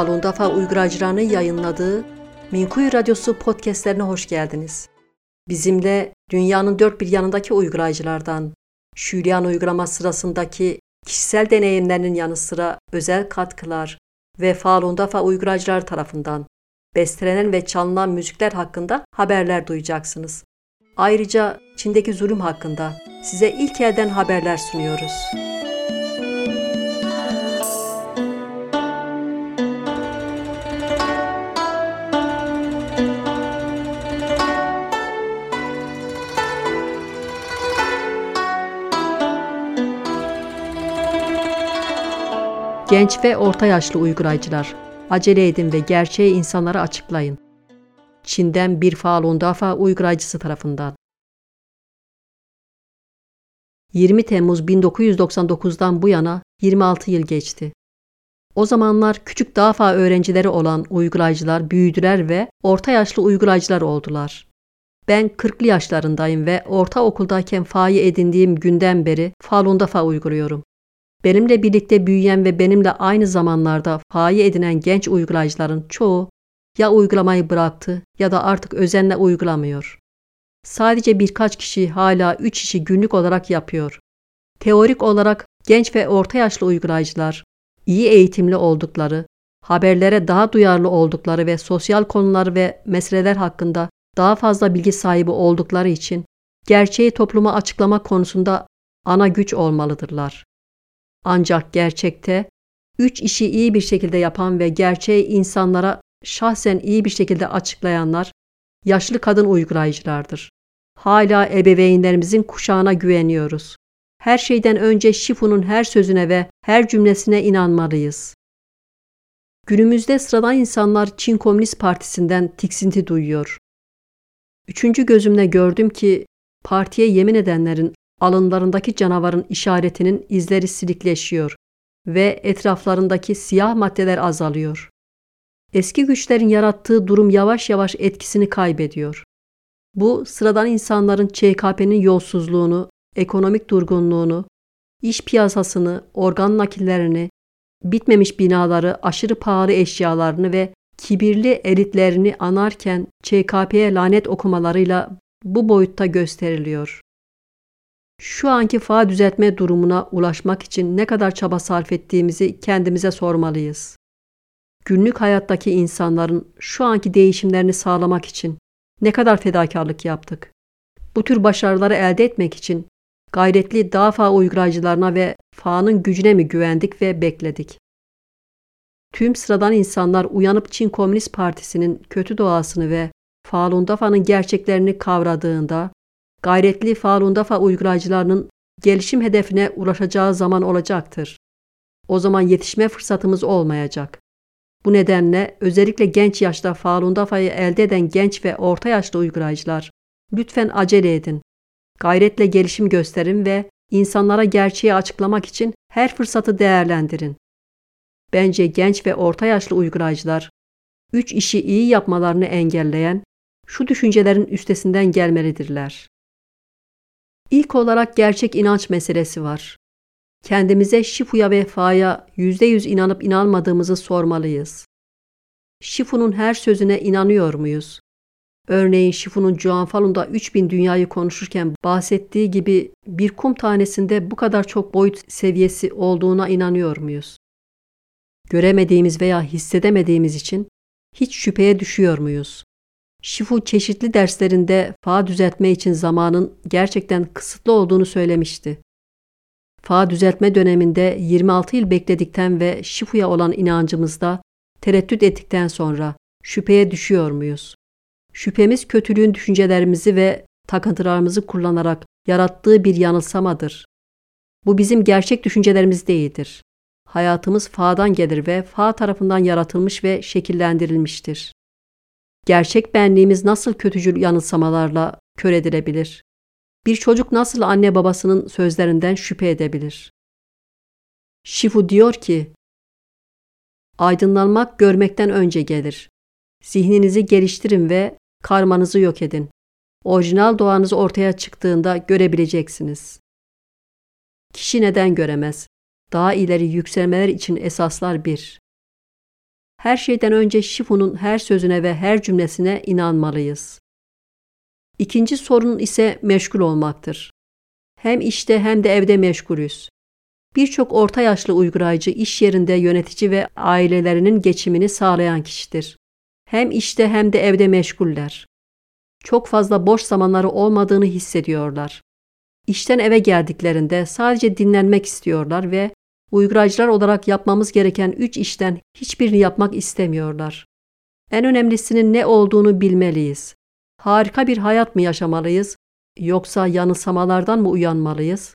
Falun Dafa uyguracılarının yayınladığı Minkuyu Radyosu podcastlerine hoş geldiniz. Bizimle dünyanın dört bir yanındaki uyguracılardan, Şülyan uygulama sırasındaki kişisel deneyimlerinin yanı sıra özel katkılar ve Falun Dafa uyguracılar tarafından bestelenen ve çalınan müzikler hakkında haberler duyacaksınız. Ayrıca Çin'deki zulüm hakkında size ilk elden haberler sunuyoruz. Genç ve orta yaşlı uyguracılar, acele edin ve gerçeği insanlara açıklayın. Çin'den bir Falun Dafa uyguracısı tarafından. 20 Temmuz 1999'dan bu yana 26 yıl geçti. O zamanlar küçük Dafa öğrencileri olan uyguracılar büyüdüler ve orta yaşlı uyguracılar oldular. Ben 40'lı yaşlarındayım ve ortaokuldayken Fa'yı edindiğim günden beri Falun Dafa uyguluyorum. Benimle birlikte büyüyen ve benimle aynı zamanlarda Fa'yı edinen genç uygulacıların çoğu ya uygulamayı bıraktı ya da artık özenle uygulamıyor. Sadece birkaç kişi hala 3 işi günlük olarak yapıyor. Teorik olarak genç ve orta yaşlı uygulacılar iyi eğitimli oldukları, haberlere daha duyarlı oldukları ve sosyal konular ve meseleler hakkında daha fazla bilgi sahibi oldukları için gerçeği topluma açıklama konusunda ana güç olmalıdırlar. Ancak gerçekte 3 işi iyi bir şekilde yapan ve gerçeği insanlara şahsen iyi bir şekilde açıklayanlar yaşlı kadın uygurayıcılardır. Hala ebeveynlerimizin kuşağına güveniyoruz. Her şeyden önce Shifu'nun her sözüne ve her cümlesine inanmalıyız. Günümüzde sıradan insanlar Çin Komünist Partisi'nden tiksinti duyuyor. Üçüncü gözümle gördüm ki partiye yemin edenlerin alınlarındaki canavarın işaretinin izleri silikleşiyor ve etraflarındaki siyah maddeler azalıyor. Eski güçlerin yarattığı durum yavaş yavaş etkisini kaybediyor. Bu sıradan insanların ÇKP'nin yolsuzluğunu, ekonomik durgunluğunu, iş piyasasını, organ nakillerini, bitmemiş binaları, aşırı pahalı eşyalarını ve kibirli elitlerini anarken ÇKP'ye lanet okumalarıyla bu boyutta gösteriliyor. Şu anki Fa düzeltme durumuna ulaşmak için ne kadar çaba sarf ettiğimizi kendimize sormalıyız. Günlük hayattaki insanların şu anki değişimlerini sağlamak için ne kadar fedakarlık yaptık? Bu tür başarıları elde etmek için gayretli Dafa uyguracılarına ve Fa'nın gücüne mi güvendik ve bekledik? Tüm sıradan insanlar uyanıp Çin Komünist Partisi'nin kötü doğasını ve Falun Dafa'nın gerçeklerini kavradığında, gayretli Falun Dafa uyguracılarının gelişim hedefine ulaşacağı zaman olacaktır. O zaman yetişme fırsatımız olmayacak. Bu nedenle özellikle genç yaşta Falun Dafa'yı elde eden genç ve orta yaşlı uyguracılar, lütfen acele edin. Gayretle gelişim gösterin ve insanlara gerçeği açıklamak için her fırsatı değerlendirin. Bence genç ve orta yaşlı uyguracılar, 3 işi iyi yapmalarını engelleyen şu düşüncelerin üstesinden gelmelidirler. İlk olarak gerçek inanç meselesi var. Kendimize Shifu'ya ve Fa'ya %100 inanıp inanmadığımızı sormalıyız. Shifu'nun her sözüne inanıyor muyuz? Örneğin Shifu'nun Cuanfalun'da 3000 dünyayı konuşurken bahsettiği gibi bir kum tanesinde bu kadar çok boyut seviyesi olduğuna inanıyor muyuz? Göremediğimiz veya hissedemediğimiz için hiç şüpheye düşüyor muyuz? Shifu çeşitli derslerinde Fa düzeltme için zamanın gerçekten kısıtlı olduğunu söylemişti. Fa düzeltme döneminde 26 yıl bekledikten ve Shifu'ya olan inancımızda tereddüt ettikten sonra şüpheye düşüyor muyuz? Şüphemiz kötülüğün düşüncelerimizi ve takıntılarımızı kullanarak yarattığı bir yanılsamadır. Bu bizim gerçek düşüncelerimiz değildir. Hayatımız Fa'dan gelir ve Fa tarafından yaratılmış ve şekillendirilmiştir. Gerçek benliğimiz nasıl kötücül yanılsamalarla kör edilebilir? Bir çocuk nasıl anne babasının sözlerinden şüphe edebilir? Shifu diyor ki, aydınlanmak görmekten önce gelir. Zihninizi geliştirin ve karmanızı yok edin. Orijinal doğanız ortaya çıktığında görebileceksiniz. Kişi neden göremez? Daha ileri yükselmeler için esaslar 1. Her şeyden önce Şifu'nun her sözüne ve her cümlesine inanmalıyız. İkinci sorun ise meşgul olmaktır. Hem işte hem de evde meşgulüz. Birçok orta yaşlı uygulayıcı iş yerinde yönetici ve ailelerinin geçimini sağlayan kişidir. Hem işte hem de evde meşguller. Çok fazla boş zamanları olmadığını hissediyorlar. İşten eve geldiklerinde sadece dinlenmek istiyorlar ve uygulayıcılar olarak yapmamız gereken 3 işten hiçbirini yapmak istemiyorlar. En önemlisinin ne olduğunu bilmeliyiz. Harika bir hayat mı yaşamalıyız, yoksa yanılsamalardan mı uyanmalıyız?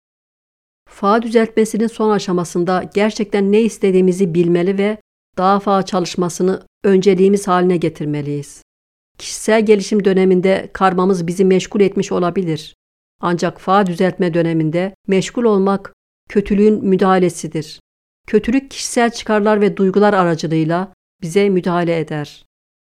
Fa düzeltmesinin son aşamasında gerçekten ne istediğimizi bilmeli ve daha fa çalışmasını önceliğimiz haline getirmeliyiz. Kişisel gelişim döneminde karmamız bizi meşgul etmiş olabilir. Ancak fa düzeltme döneminde meşgul olmak kötülüğün müdahalesidir. Kötülük kişisel çıkarlar ve duygular aracılığıyla bize müdahale eder.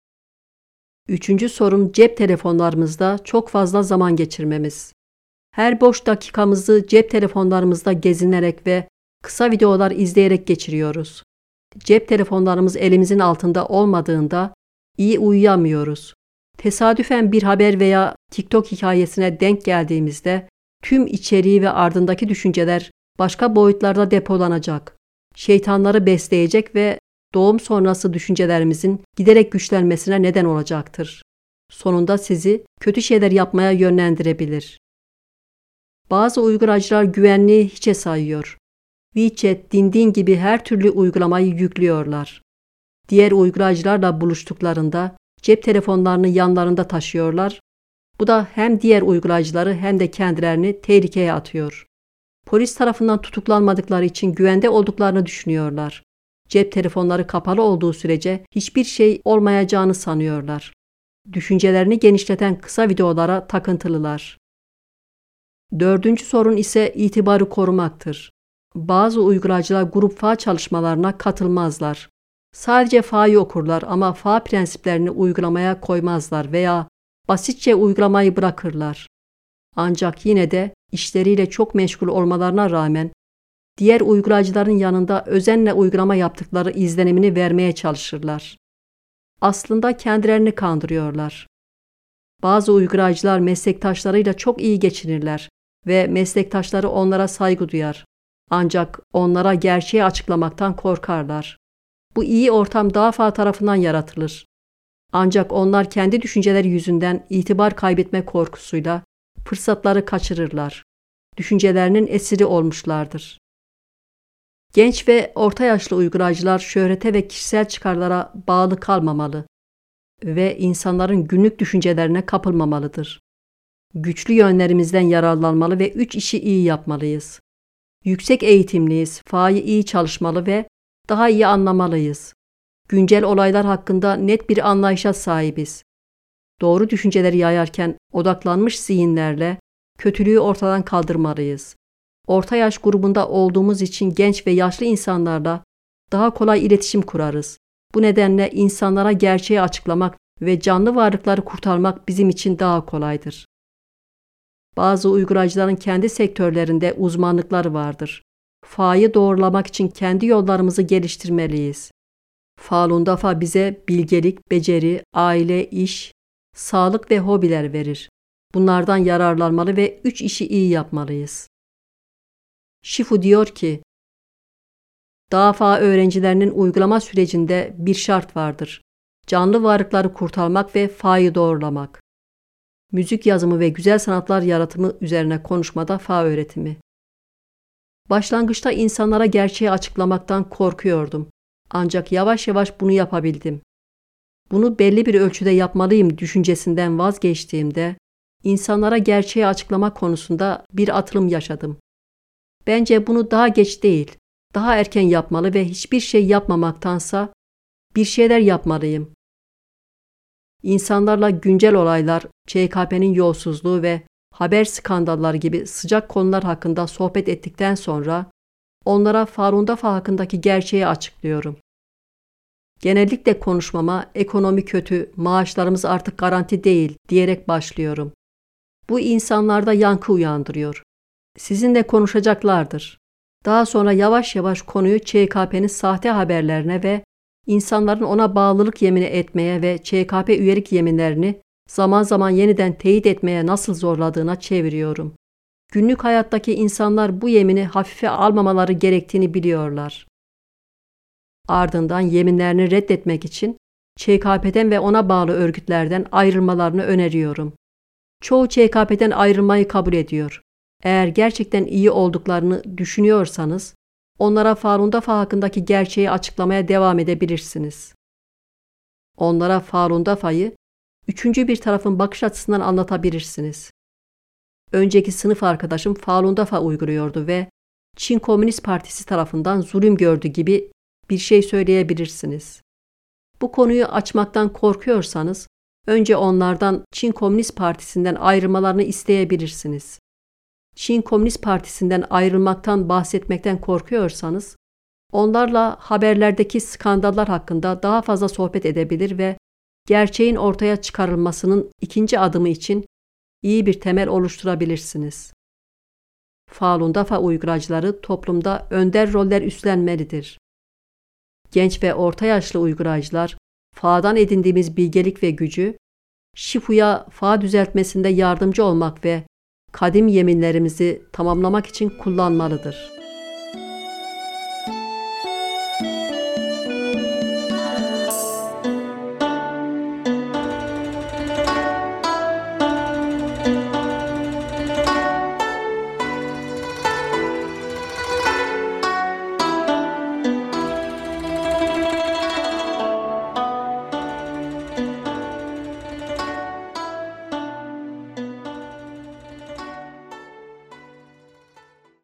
Üçüncü sorun cep telefonlarımızda çok fazla zaman geçirmemiz. Her boş dakikamızı cep telefonlarımızda gezinerek ve kısa videolar izleyerek geçiriyoruz. Cep telefonlarımız elimizin altında olmadığında iyi uyuyamıyoruz. Tesadüfen bir haber veya TikTok hikayesine denk geldiğimizde tüm içeriği ve ardındaki düşünceler başka boyutlarda depolanacak. Şeytanları besleyecek ve doğum sonrası düşüncelerimizin giderek güçlenmesine neden olacaktır. Sonunda sizi kötü şeyler yapmaya yönlendirebilir. Bazı uygulayıcılar güvenliği hiçe sayıyor. WeChat, Dindin gibi her türlü uygulamayı yüklüyorlar. Diğer uygulayıcılarla buluştuklarında cep telefonlarını yanlarında taşıyorlar. Bu da hem diğer uygulayıcıları hem de kendilerini tehlikeye atıyor. Polis tarafından tutuklanmadıkları için güvende olduklarını düşünüyorlar. Cep telefonları kapalı olduğu sürece hiçbir şey olmayacağını sanıyorlar. Düşüncelerini genişleten kısa videolara takıntılılar. Dördüncü sorun ise itibarı korumaktır. Bazı uygulayıcılar grup fa çalışmalarına katılmazlar. Sadece fa'yı okurlar ama fa prensiplerini uygulamaya koymazlar veya basitçe uygulamayı bırakırlar. Ancak yine de işleriyle çok meşgul olmalarına rağmen diğer uygulayıcıların yanında özenle uygulama yaptıkları izlenimini vermeye çalışırlar. Aslında kendilerini kandırıyorlar. Bazı uygulayıcılar meslektaşlarıyla çok iyi geçinirler ve meslektaşları onlara saygı duyar. Ancak onlara gerçeği açıklamaktan korkarlar. Bu iyi ortam daha fa tarafından yaratılır. Ancak onlar kendi düşünceleri yüzünden itibar kaybetme korkusuyla fırsatları kaçırırlar. Düşüncelerinin esiri olmuşlardır. Genç ve orta yaşlı uygulayıcılar şöhrete ve kişisel çıkarlara bağlı kalmamalı ve insanların günlük düşüncelerine kapılmamalıdır. Güçlü yönlerimizden yararlanmalı ve 3 işi iyi yapmalıyız. Yüksek eğitimliyiz, fa'yı iyi çalışmalı ve daha iyi anlamalıyız. Güncel olaylar hakkında net bir anlayışa sahibiz. Doğru düşünceleri yayarken odaklanmış zihinlerle kötülüğü ortadan kaldırmalıyız. Orta yaş grubunda olduğumuz için genç ve yaşlı insanlarla daha kolay iletişim kurarız. Bu nedenle insanlara gerçeği açıklamak ve canlı varlıkları kurtarmak bizim için daha kolaydır. Bazı uygulayıcıların kendi sektörlerinde uzmanlıkları vardır. Fa'yı doğrulamak için kendi yollarımızı geliştirmeliyiz. Falun Dafa bize bilgelik, beceri, aile, iş, sağlık ve hobiler verir. Bunlardan yararlanmalı ve 3 işi iyi yapmalıyız. Shifu diyor ki, Dafa öğrencilerinin uygulama sürecinde bir şart vardır. Canlı varlıkları kurtarmak ve fa'yı doğrulamak. Müzik yazımı ve güzel sanatlar yaratımı üzerine konuşmada fa öğretimi. Başlangıçta insanlara gerçeği açıklamaktan korkuyordum. Ancak yavaş yavaş bunu yapabildim. Bunu belli bir ölçüde yapmalıyım düşüncesinden vazgeçtiğimde, insanlara gerçeği açıklama konusunda bir atılım yaşadım. Bence bunu daha geç değil, daha erken yapmalı ve hiçbir şey yapmamaktansa bir şeyler yapmalıyım. İnsanlarla güncel olaylar, ÇKP'nin yolsuzluğu ve haber skandalları gibi sıcak konular hakkında sohbet ettikten sonra onlara Falun Dafa hakkındaki gerçeği açıklıyorum. Genellikle konuşmama ekonomi kötü, maaşlarımız artık garanti değil diyerek başlıyorum. Bu insanlarda yankı uyandırıyor. Sizinle konuşacaklardır. Daha sonra yavaş yavaş konuyu ÇKP'nin sahte haberlerine ve insanların ona bağlılık yemini etmeye ve ÇKP üyelik yeminlerini zaman zaman yeniden teyit etmeye nasıl zorladığına çeviriyorum. Günlük hayattaki insanlar bu yemini hafife almamaları gerektiğini biliyorlar. Ardından yeminlerini reddetmek için ÇKP'den ve ona bağlı örgütlerden ayrılmalarını öneriyorum. Çoğu ÇKP'den ayrılmayı kabul ediyor. Eğer gerçekten iyi olduklarını düşünüyorsanız, onlara Falun Dafa hakkındaki gerçeği açıklamaya devam edebilirsiniz. Onlara Falun Dafa'yı üçüncü bir tarafın bakış açısından anlatabilirsiniz. Önceki sınıf arkadaşım Falun Dafa uyguluyordu ve Çin Komünist Partisi tarafından zulüm gördü gibi bir şey söyleyebilirsiniz. Bu konuyu açmaktan korkuyorsanız, önce onlardan Çin Komünist Partisi'nden ayrılmalarını isteyebilirsiniz. Çin Komünist Partisi'nden ayrılmaktan bahsetmekten korkuyorsanız, onlarla haberlerdeki skandallar hakkında daha fazla sohbet edebilir ve gerçeğin ortaya çıkarılmasının ikinci adımı için iyi bir temel oluşturabilirsiniz. Falun Dafa uygulayıcıları toplumda önder roller üstlenmelidir. Genç ve orta yaşlı uygulayıcılar, Fa'dan edindiğimiz bilgelik ve gücü, Shifu'ya Fa düzeltmesinde yardımcı olmak ve kadim yeminlerimizi tamamlamak için kullanmalıdır.